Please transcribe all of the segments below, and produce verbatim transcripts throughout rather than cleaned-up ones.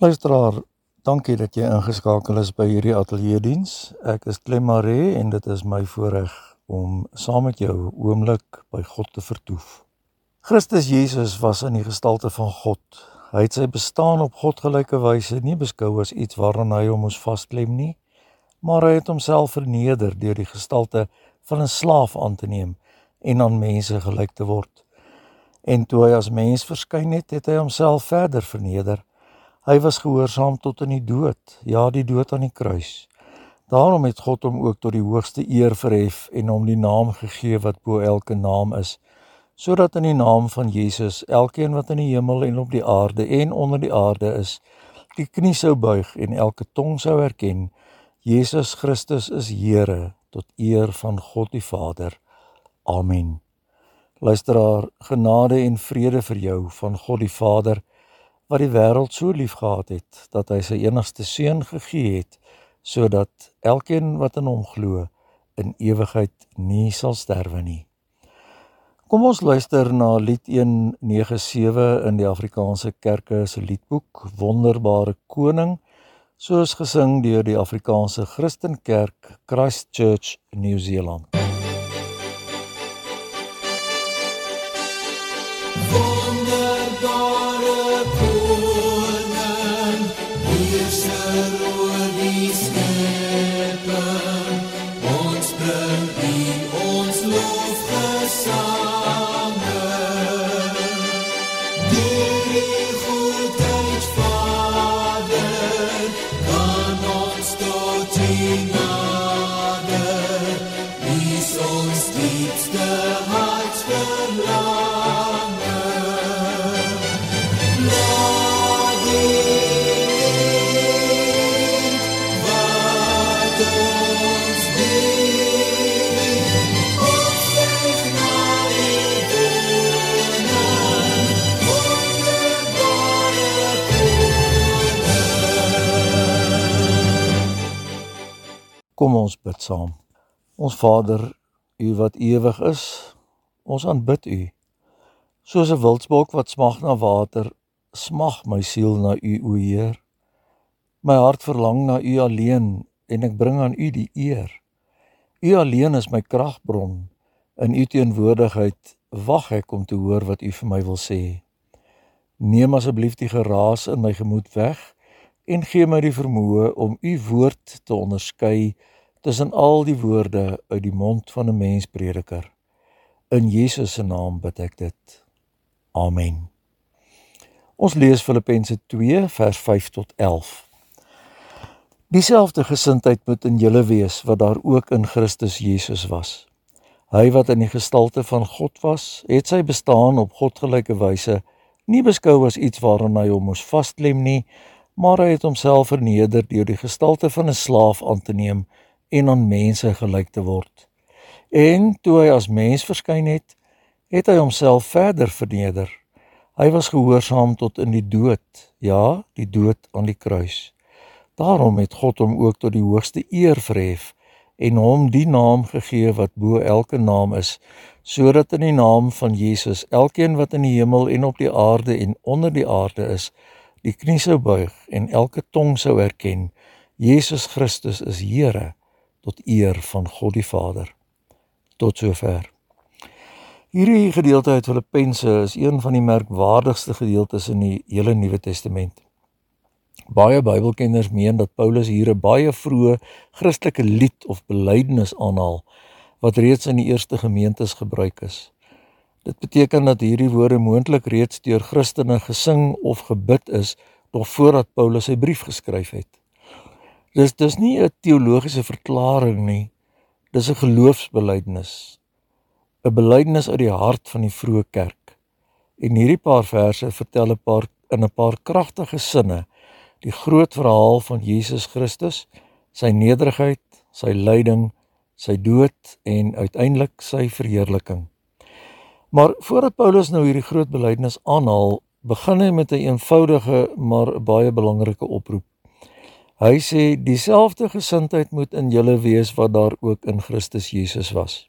Luisteraar, dankie dat jy ingeskakel is by hierdie ateljeediens. Ek is Clem Maree en dit is my voorreg om saam met jou 'n oomblik by God te vertoef. Christus Jesus was in die gestalte van God. Hy het sy bestaan op godgelyke wyse nie beskou as iets waaraan hy hom moes vasklem nie, maar hy het homself verneder deur die gestalte van 'n slaaf aan te neem en aan mense gelyk te word. En toe hy as mens verskyn het, het hy homself verder verneder. Hy was gehoorsaam tot in die dood, ja, die dood aan die kruis. Daarom het God hom ook tot die hoogste eer verhef en hom die naam gegee wat bo elke naam is, sodat in die naam van Jesus elkeen wat in die hemel en op die aarde en onder die aarde is, die knie sou buig en elke tong sou erken, Jesus Christus is Here, tot eer van God die Vader. Amen. Luisteraar, genade en vrede vir jou van God die Vader, wat die wêreld so lief gehad het, dat hy sy enigste seun gegee het, sodat elkeen wat in hom glo, in ewigheid nie sal sterwe nie. Kom ons luister na lied een nege sewe in die Afrikaanse Kerke se liedboek, Wonderbare Koning, soos gesing deur die Afrikaanse Christenkerk, Christchurch, Nieu-Seeland. Wonderbare Koning, heerser oor die schepping, ons bring U ons lofgesange. Deur die goedheid, Vader, kan ons tot U nader, U is ons diepste hartsverlange. Kom ons bid saam. Ons Vader, U wat ewig is, ons aanbid U. Soos 'n wildsbok wat smag na water, smag my siel na U, o Heer. My hart verlang na U alleen, en ek bring aan U die eer. U alleen is my kragbron, in U teenwoordigheid wag ek om te hoor wat U vir my wil sê. Neem asseblief die geraas in my gemoed weg, en gee my die vermoë om U woord te onderskei tussen al die woorde uit die mond van 'n mensprediker. In Jesus se naam bid ek dit. Amen. Ons lees Filippense twee vers vyf tot elf. Dieselfde gesindheid moet in julle wees wat daar ook in Christus Jesus was. Hy wat in die gestalte van God was, het sy bestaan op godgelyke wyse nie beskou as iets waaraan hy hom moes vasklem nie, maar hy het homself verneder deur die gestalte van 'n slaaf aan te neem en aan mense gelyk te word. En toe hy as mens verskyn het, het hy homself verder verneder. Hy was gehoorsaam tot in die dood, ja, die dood aan die kruis. Daarom het God hom ook tot die hoogste eer verhef en hom die naam gegee wat bo elke naam is, sodat in die naam van Jesus elkeen wat in die hemel en op die aarde en onder die aarde is, die knie sou buig en elke tong sou erken, Jesus Christus is Here, tot eer van God die Vader. Tot sover. Hierdie gedeelte uit Filippense is een van die merkwaardigste gedeeltes in die hele Nuwe Testament. Baie Bybelkenners meen dat Paulus hier 'n baie vroeë Christelike lied of belydenis aanhaal, wat reeds in die eerste gemeentes gebruik is. Dit beteken dat hierdie woorde moontlik reeds deur Christene gesing of gebid is, nog voordat Paulus sy brief geskryf het. Dis dis nie 'n teologiese verklaring nie, dis 'n geloofsbelydenis, 'n belydenis uit die hart van die vroeë kerk. En hierdie paar verse vertel 'n paar in 'n paar kragtige sinne die groot verhaal van Jesus Christus, sy nederigheid, sy lyding, sy dood en uiteindelik sy verheerliking. Maar voordat Paulus nou hierdie groot belydenis aanhaal, begin hy met 'n eenvoudige maar baie belangrike oproep. Hy sê, dieselfde gesindheid moet in julle wees wat daar ook in Christus Jesus was.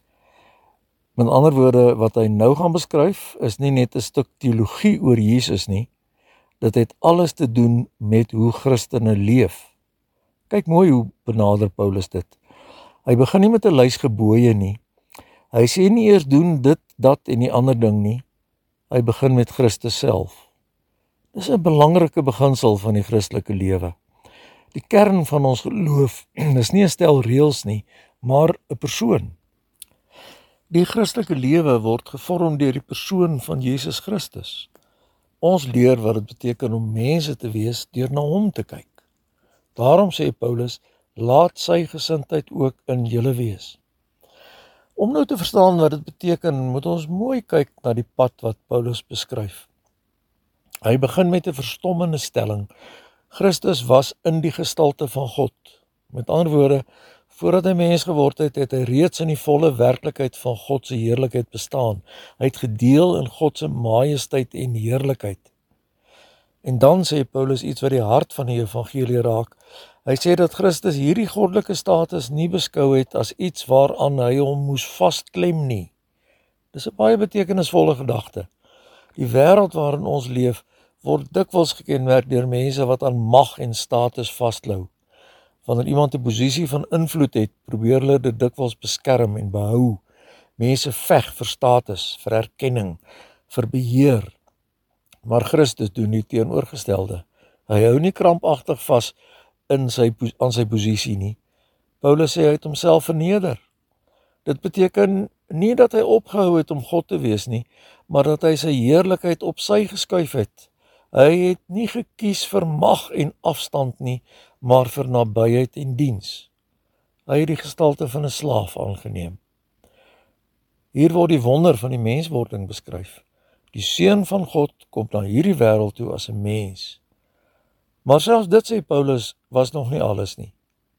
Met ander woorde, wat hy nou gaan beskryf, is nie net 'n stuk teologie oor Jesus nie, Dit het alles te doen met hoe Christene leef. Kyk mooi hoe benader Paulus dit. Hy begin nie met 'n lys gebooie nie. Hy sê nie eers doen dit, dat en die ander ding nie. Hy begin met Christus self. Dis 'n belangrike beginsel van die Christelike lewe. Die kern van ons geloof is nie 'n stel reëls nie, maar 'n persoon. Die Christelike lewe word gevorm deur die persoon van Jesus Christus. Ons leer wat dit beteken om mense te wees deur na hom te kyk. Daarom sê Paulus, laat sy gesindheid ook in julle wees. Om nou te verstaan wat dit beteken, moet ons mooi kyk na die pad wat Paulus beskryf. Hy begin met 'n verstommende stelling. Christus was in die gestalte van God. Met ander woorde, voordat hy mens geword het, het hy reeds in die volle werklikheid van God se heerlikheid bestaan. Hy het gedeel in God se majesteit en heerlikheid. En dan sê Paulus iets wat die hart van die evangelie raak. Hy sê dat Christus hierdie goddelike status nie beskou het as iets waaraan hy hom moes vasklem nie. Dis 'n baie betekenisvolle gedagte. Die wêreld waarin ons leef, word dikwels gekenmerk deur mense wat aan mag en status vasklou. Wanneer iemand 'n posisie van invloed het, probeer hulle dit dikwels beskerm en behou. Mense veg vir status, vir erkenning, vir beheer. Maar Christus doen die teenoorgestelde. Hy hou nie krampagtig vas in sy, aan sy posisie nie. Paulus sê hy het homself verneder. Dit beteken nie dat hy opgehou het om God te wees nie, maar dat hy sy heerlikheid op sy geskuif het. Hy het nie gekies vir mag en afstand nie, maar vir nabyheid en diens. Hy het die gestalte van 'n slaaf aangeneem. Hier word die wonder van die menswording beskryf. Die Seun van God kom na hierdie wêreld toe as 'n mens. Maar selfs dit, sê Paulus, was nog nie alles nie.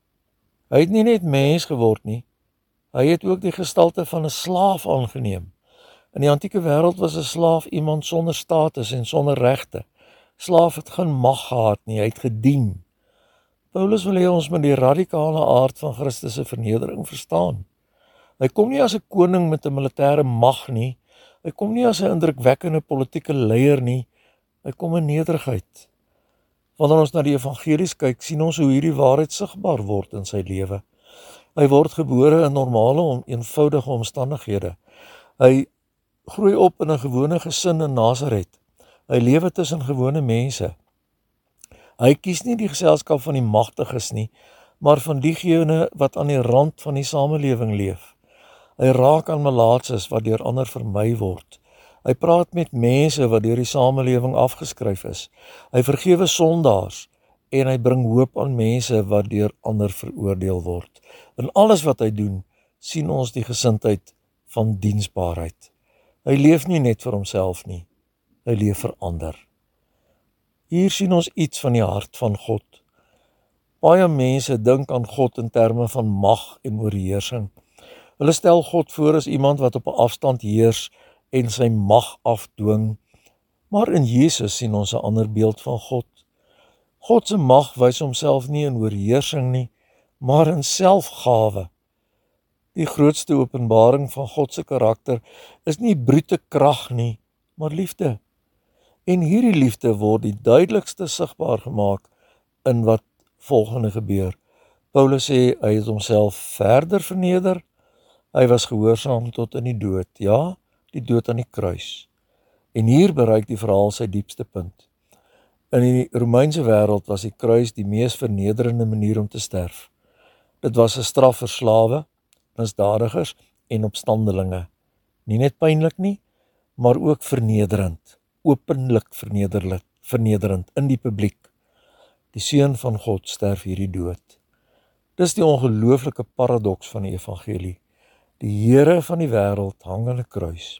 Hy het nie net mens geword nie, hy het ook die gestalte van 'n slaaf aangeneem. In die antieke wêreld was 'n slaaf iemand sonder status en sonder regte. Slaaf het geen mag gehad nie, hy het gedien. Paulus wil hê ons met die radikale aard van Christus se vernedering verstaan. Hy kom nie as 'n koning met 'n militêre mag nie, hy kom nie as 'n indrukwekkende politieke leier nie, hy kom in nederigheid. Wanneer ons na die evangelies kyk, sien ons hoe hierdie waarheid sigbaar word in sy lewe. Hy word gebore in normale, eenvoudige omstandighede. Hy groei op in 'n gewone gesin in Nasaret. Hy lewe tussen gewone mense. Hy kies nie die geselskap van die magtiges nie, maar van diegene wat aan die rand van die samelewing leef. Hy raak aan melaatses wat deur ander vermy word. Hy praat met mense wat deur die samelewing afgeskryf is. Hy vergewe sondaars en hy bring hoop aan mense wat deur ander veroordeel word. In alles wat hy doen, sien ons die gesindheid van diensbaarheid. Hy leef nie net vir homself nie, hy leef vir ander. Hier sien ons iets van die hart van God. Baie mense dink aan God in terme van mag en oorheersing. Hulle stel God voor as iemand wat op 'n afstand heers en sy mag afdwing. Maar in Jesus sien ons 'n ander beeld van God. God se mag wys homself nie in oorheersing nie, maar in selfgawe. Die grootste openbaring van God se karakter is nie brute krag nie, maar liefde. En hierdie liefde word die duidelikste sigbaar gemaak in wat volgende gebeur. Paulus sê hy het homself verder verneder. Hy was gehoorsaam tot in die dood, ja, die dood aan die kruis. En hier bereik die verhaal sy diepste punt. In die Romeinse wêreld was die kruis die mees vernederende manier om te sterf. Dit was 'n straf vir slawe, misdadigers en opstandelinge. Nie net pynlik nie, maar ook vernederend, openlik vernederlik, vernederend in die publiek. Die Seun van God sterf hierdie dood. Dis die ongelooflike paradoks van die evangelie. Die Here van die wêreld hang aan 'n kruis.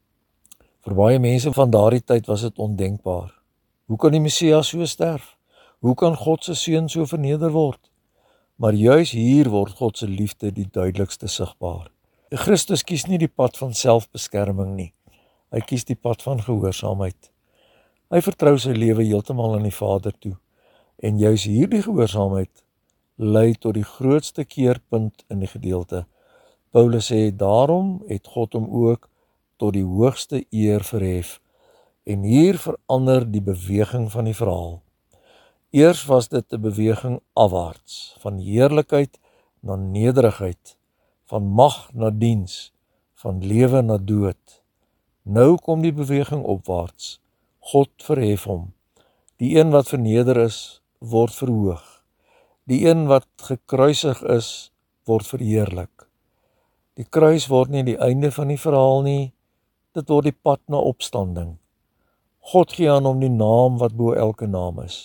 Vir baie mense van daardie tyd was dit ondenkbaar. Hoe kan die Messias so sterf? Hoe kan God se seun so verneder word? Maar juis hier word God se liefde die duidelikste sigbaar. Christus kies nie die pad van selfbeskerming nie. Hy kies die pad van gehoorsaamheid. Hy vertrou sy lewe heeltemal aan die Vader toe. En juis hierdie gehoorsaamheid lei tot die grootste keerpunt in die gedeelte. Paulus sê, daarom het God hom ook tot die hoogste eer verhef En hier verander die beweging van die verhaal. Eers was dit 'n beweging afwaarts, van heerlikheid na nederigheid, van mag na diens, van lewe na dood. Nou kom die beweging opwaarts. God verhef hom. Die een wat verneder is, word verhoog. Die een wat gekruisig is, word verheerlik. Die kruis word nie die einde van die verhaal nie, dit word die pad na opstanding. God gee aan hom die naam wat bo elke naam is.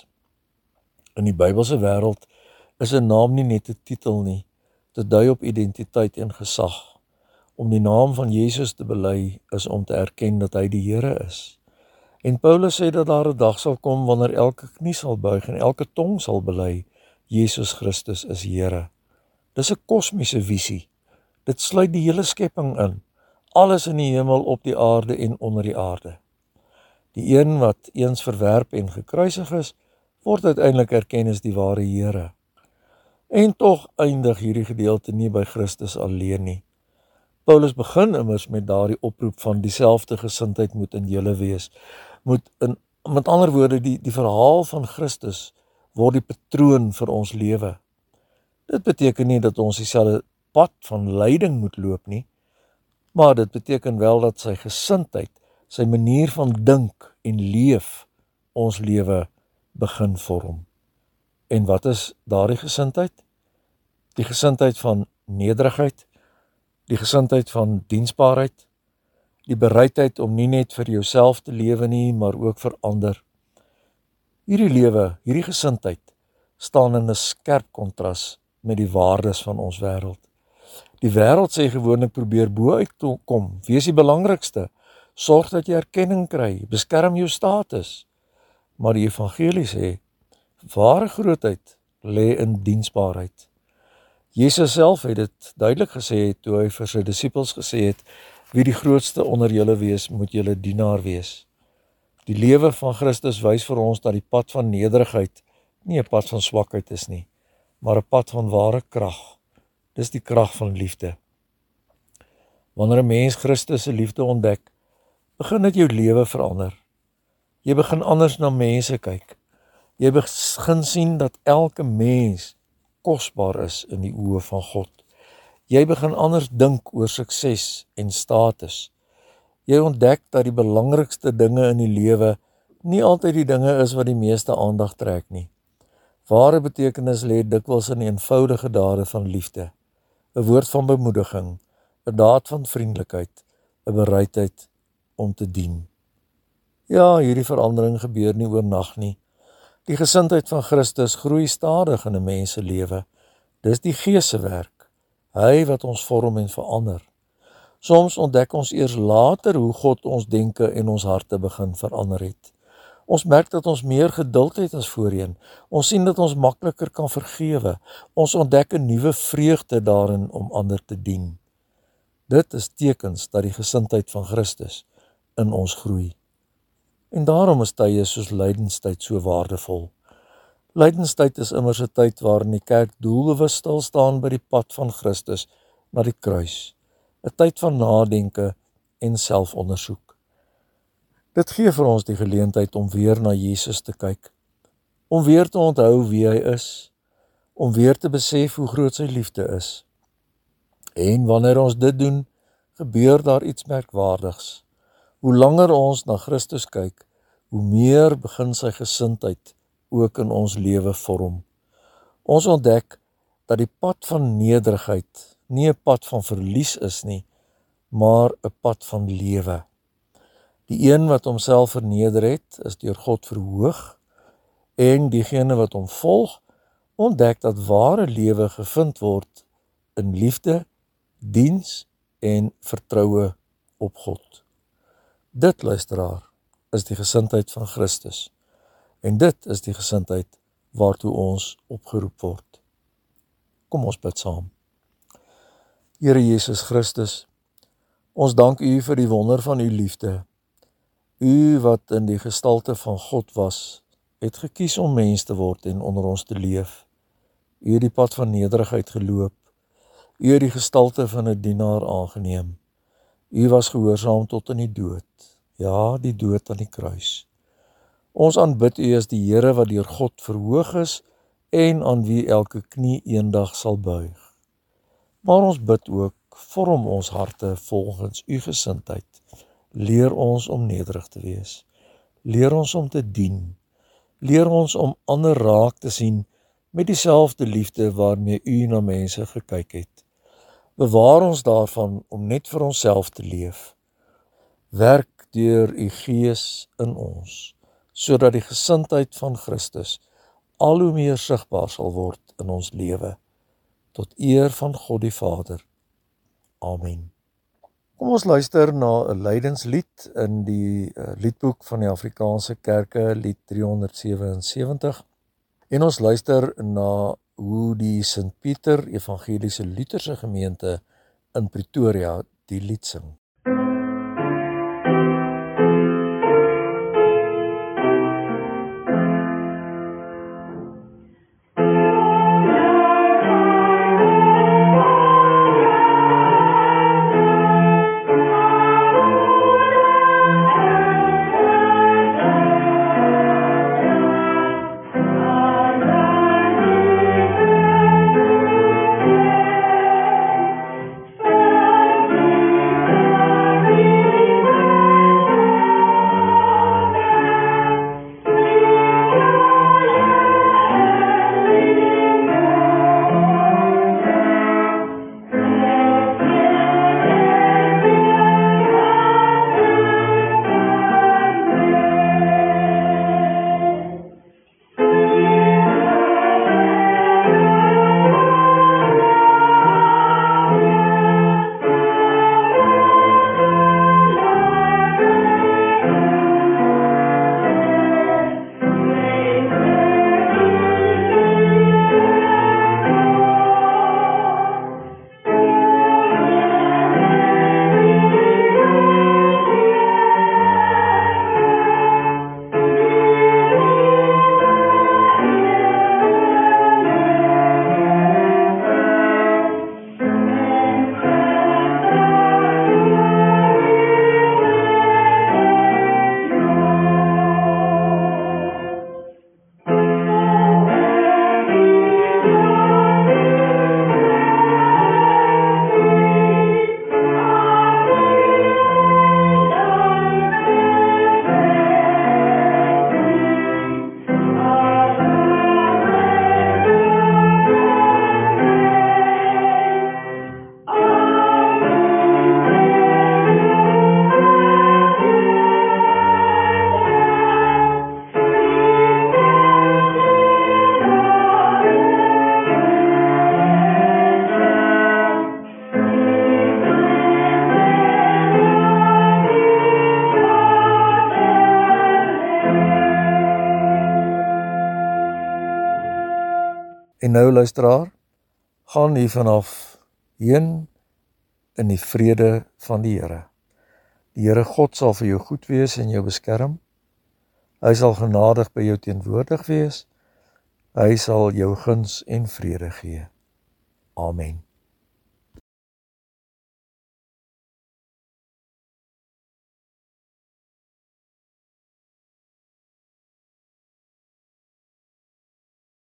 In die Bybelse wêreld is 'n naam nie net 'n titel nie, dit dui op identiteit en gesag. Om die naam van Jesus te bely is om te erken dat hy die Here is. En Paulus sê dat daar 'n dag sal kom wanneer elke knie sal buig en elke tong sal bely, Jesus Christus is Here. Dis 'n kosmiese visie. Dit sluit die hele skepping in, alles in die hemel, op die aarde en onder die aarde. Die een wat eens verwerp en gekruisig is, word uiteindelik erken as die ware Here. En tog eindig hierdie gedeelte nie by Christus alleen nie. Paulus begin immers met daardie oproep van dieselfde gesindheid moet in julle wees. Moet in, met ander woorde, die, die verhaal van Christus word die patroon vir ons lewe. Dit beteken nie dat ons dieselfde pad van lyding moet loop nie, maar dit beteken wel dat sy gesindheid, sy manier van dink en leef ons lewe begin vorm. En wat is daardie gesindheid? Die gesindheid van nederigheid, die gesindheid van diensbaarheid, die bereidheid om nie net vir jouself te lewe nie, maar ook vir ander. Hierdie lewe, hierdie gesindheid, staan in 'n skerp kontras met die waardes van ons wêreld. Die wêreld sê gewoonlik probeer bo uit kom, wees die belangrikste, sorg dat jy erkenning kry, beskerm jou status. Maar die evangelie sê, ware grootheid lê in diensbaarheid. Jesus self het dit duidelik gesê toe hy vir sy disippels gesê het, wie die grootste onder julle wees, moet julle dienaar wees. Die lewe van Christus wys vir ons dat die pad van nederigheid nie 'n pad van swakheid is nie, maar 'n pad van ware krag. Dis die krag van liefde. Wanneer 'n mens Christus se liefde ontdek, begin dit jou lewe verander. Jy begin anders na mense kyk. Jy begin sien dat elke mens kosbaar is in die oë van God. Jy begin anders dink oor sukses en status. Jy ontdek dat die belangrikste dinge in die lewe nie altyd die dinge is wat die meeste aandag trek nie. Ware betekenis lê dikwels in die eenvoudige dade van liefde, 'n woord van bemoediging, 'n daad van vriendelikheid, 'n bereidheid om te dien. Ja, hierdie verandering gebeur nie oornag nie. Die gesindheid van Christus groei stadig in 'n mens se lewe. Dis die Gees se werk, hy wat ons vorm en verander. Soms ontdek ons eers later hoe God ons denke en ons harte begin verander het. Ons merk dat ons meer geduld het as voorheen. Ons sien dat ons makliker kan vergewe. Ons ontdek 'n nuwe vreugde daarin om ander te dien. Dit is tekens dat die gesindheid van Christus in ons groei. En daarom is tye soos lydenstyd so waardevol. Lydenstyd is immers 'n tyd waarin die kerk doelbewus stil staan by die pad van Christus na die kruis. 'n Tyd van nadenke en selfondersoek. Dit gee vir ons die geleentheid om weer na Jesus te kyk, om weer te onthou wie hy is, om weer te besef hoe groot sy liefde is. En wanneer ons dit doen, gebeur daar iets merkwaardigs. Hoe langer ons na Christus kyk, hoe meer begin sy gesindheid ook in ons lewe vorm. Ons ontdek dat die pad van nederigheid nie 'n pad van verlies is nie, maar 'n pad van lewe. Die een wat homself verneder het, is deur God verhoog, en diegene wat hom volg, ontdek dat ware lewe gevind word in liefde, diens en vertroue op God. Dit, luisteraar, is die gesindheid van Christus, en dit is die gesindheid waartoe ons opgeroep word. Kom ons bid saam. Here Jesus Christus, ons dank U vir die wonder van U liefde. U wat in die gestalte van God was, het gekies om mens te word en onder ons te leef. U het die pad van nederigheid geloop. U het die gestalte van 'n dienaar aangeneem. U was gehoorsaam tot in die dood ja, die dood aan die kruis. Ons aanbid U as die Here wat deur God verhoog is en aan wie elke knie eendag sal buig. Maar ons bid ook, vorm ons harte volgens U gesindheid. Leer ons om nederig te wees. Leer ons om te dien. Leer ons om ander raak te sien met dieselfde liefde waarmee U na mense gekyk het. Bewaar ons daarvan om net vir onsself te leef. Werk deur U Gees in ons, sodat die gesindheid van Christus al hoe meer sigbaar sal word in ons lewe, tot eer van God die Vader. Amen. Kom ons luister na 'n lydingslied in die uh, liedboek van die Afrikaanse Kerke, lied drie honderd sewensewentig. En ons luister na hoe die Sint Pieter Evangeliese Lutherse Gemeente in Pretoria die lied sing. En nou luisteraar, gaan hier vanaf heen in die vrede van die Here. Die Here God sal vir jou goed wees en jou beskerm. Hy sal genadig by jou teenwoordig wees. Hy sal jou guns en vrede gee. Amen.